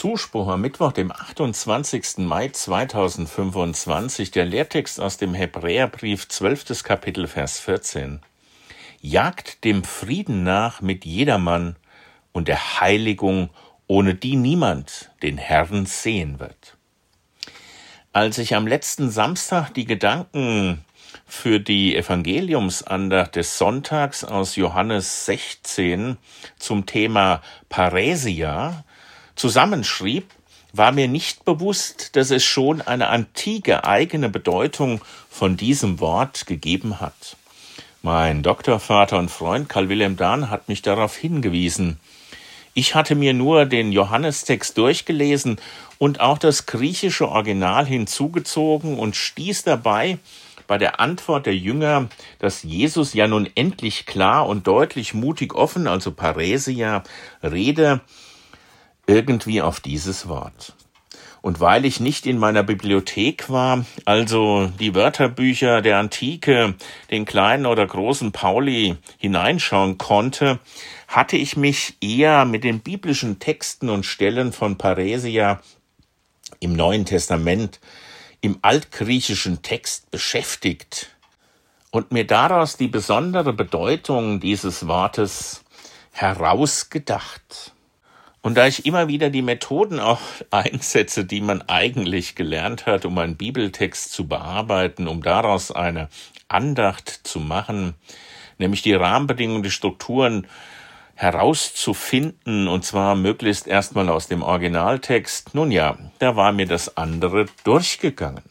Zuspruch am Mittwoch, dem 28. Mai 2025, der Lehrtext aus dem Hebräerbrief, 12. Kapitel, Vers 14. Jagt dem Frieden nach mit jedermann und der Heiligung, ohne die niemand den Herrn sehen wird. Als ich am letzten Samstag die Gedanken für die Evangeliumsandacht des Sonntags aus Johannes 16 zum Thema Paräsia zusammenschrieb, war mir nicht bewusst, dass es schon eine antike eigene Bedeutung von diesem Wort gegeben hat. Mein Doktorvater und Freund Karl Wilhelm Dahn hat mich darauf hingewiesen. Ich hatte mir nur den Johannestext durchgelesen und auch das griechische Original hinzugezogen und stieß dabei bei der Antwort der Jünger, dass Jesus ja nun endlich klar und deutlich, mutig, offen, also Paräsia, rede, irgendwie auf dieses Wort. Und weil ich nicht in meiner Bibliothek war, also die Wörterbücher der Antike, den kleinen oder großen Pauli hineinschauen konnte, hatte ich mich eher mit den biblischen Texten und Stellen von Paräsia im Neuen Testament, im altgriechischen Text beschäftigt und mir daraus die besondere Bedeutung dieses Wortes herausgedacht. Und da ich immer wieder die Methoden auch einsetze, die man eigentlich gelernt hat, um einen Bibeltext zu bearbeiten, um daraus eine Andacht zu machen, nämlich die Rahmenbedingungen, die Strukturen herauszufinden, und zwar möglichst erstmal aus dem Originaltext, nun ja, da war mir das andere durchgegangen.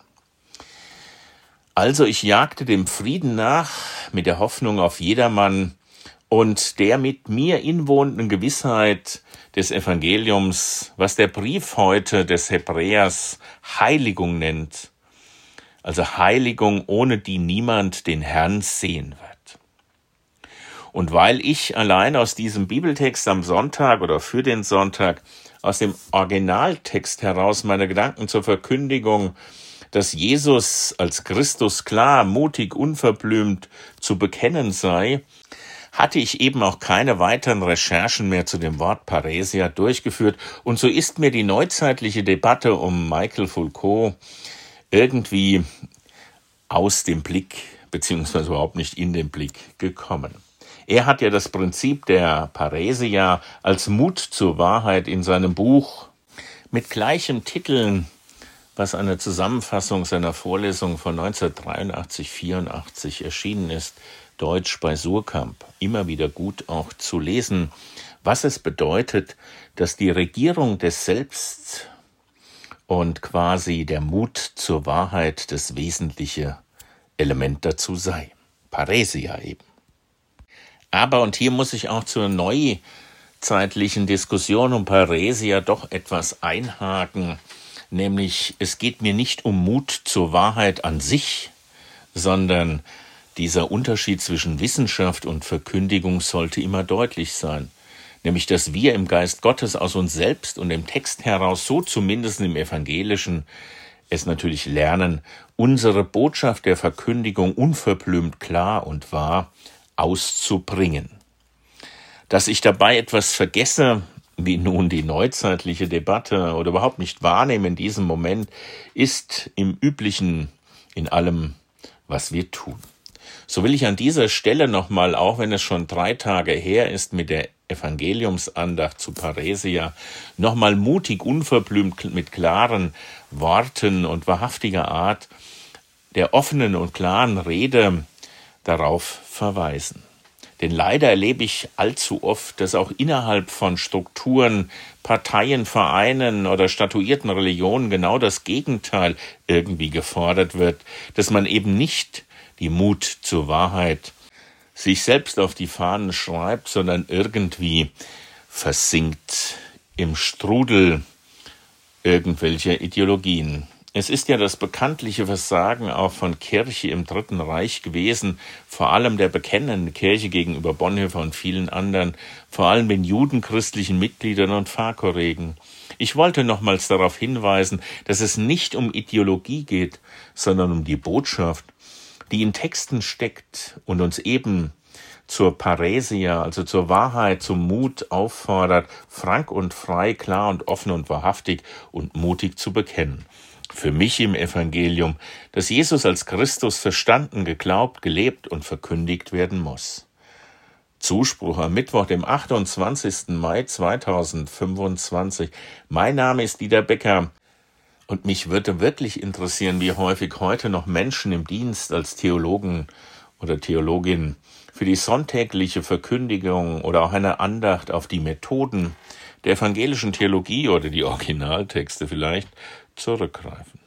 Also ich jagte dem Frieden nach, mit der Hoffnung auf jedermann und der mit mir inwohnenden Gewissheit des Evangeliums, was der Brief heute des Hebräers Heiligung nennt, also Heiligung, ohne die niemand den Herrn sehen wird. Und weil ich allein aus diesem Bibeltext am Sonntag oder für den Sonntag aus dem Originaltext heraus meine Gedanken zur Verkündigung, dass Jesus als Christus klar, mutig, unverblümt zu bekennen sei, hatte ich eben auch keine weiteren Recherchen mehr zu dem Wort Paräsia durchgeführt. Und so ist mir die neuzeitliche Debatte um Michel Foucault irgendwie aus dem Blick, beziehungsweise überhaupt nicht in den Blick gekommen. Er hat ja das Prinzip der Paräsia als Mut zur Wahrheit in seinem Buch mit gleichem Titel, was eine Zusammenfassung seiner Vorlesung von 1983/84 erschienen ist, Deutsch bei Suhrkamp, immer wieder gut auch zu lesen, was es bedeutet, dass die Regierung des Selbst und quasi der Mut zur Wahrheit das wesentliche Element dazu sei. Paräsia eben. Aber, und hier muss ich auch zur neuzeitlichen Diskussion um Paräsia doch etwas einhaken, nämlich es geht mir nicht um Mut zur Wahrheit an sich, sondern dieser Unterschied zwischen Wissenschaft und Verkündigung sollte immer deutlich sein, nämlich dass wir im Geist Gottes aus uns selbst und dem Text heraus, so zumindest im Evangelischen, es natürlich lernen, unsere Botschaft der Verkündigung unverblümt klar und wahr auszubringen. Dass ich dabei etwas vergesse, wie nun die neuzeitliche Debatte oder überhaupt nicht wahrnehme in diesem Moment, ist im Üblichen in allem, was wir tun. So will ich an dieser Stelle nochmal, auch wenn es schon 3 Tage her ist, mit der Evangeliumsandacht zu Paräsia, nochmal mutig, unverblümt mit klaren Worten und wahrhaftiger Art der offenen und klaren Rede darauf verweisen. Denn leider erlebe ich allzu oft, dass auch innerhalb von Strukturen, Parteien, Vereinen oder statuierten Religionen genau das Gegenteil irgendwie gefordert wird, dass man eben nicht die Mut zur Wahrheit sich selbst auf die Fahnen schreibt, sondern irgendwie versinkt im Strudel irgendwelcher Ideologien. Es ist ja das bekanntliche Versagen auch von Kirche im Dritten Reich gewesen, vor allem der bekennenden Kirche gegenüber Bonhoeffer und vielen anderen, vor allem den judenchristlichen Mitgliedern und Pfarrkollegen. Ich wollte nochmals darauf hinweisen, dass es nicht um Ideologie geht, sondern um die Botschaft, die in Texten steckt und uns eben zur Paräsia, also zur Wahrheit, zum Mut auffordert, frank und frei, klar und offen und wahrhaftig und mutig zu bekennen. Für mich im Evangelium, dass Jesus als Christus verstanden, geglaubt, gelebt und verkündigt werden muss. Zuspruch am Mittwoch, dem 28. Mai 2025. Mein Name ist Dieter Becker und mich würde wirklich interessieren, wie häufig heute noch Menschen im Dienst als Theologen oder Theologin für die sonntägliche Verkündigung oder auch eine Andacht auf die Methoden der evangelischen Theologie oder die Originaltexte vielleicht zurückgreifen.